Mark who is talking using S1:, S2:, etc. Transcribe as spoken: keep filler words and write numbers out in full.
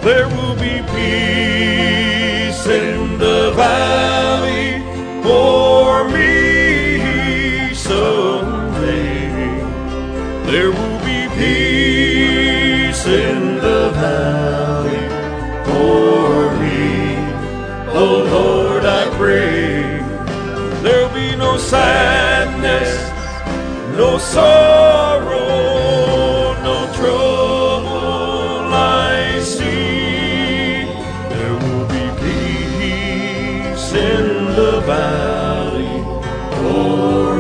S1: There will be peace in the valley for me someday. There will be peace in the valley for me. Oh Lord, I pray there'll be no sadness, no sorrow, no trouble I see. There will be peace in the valley for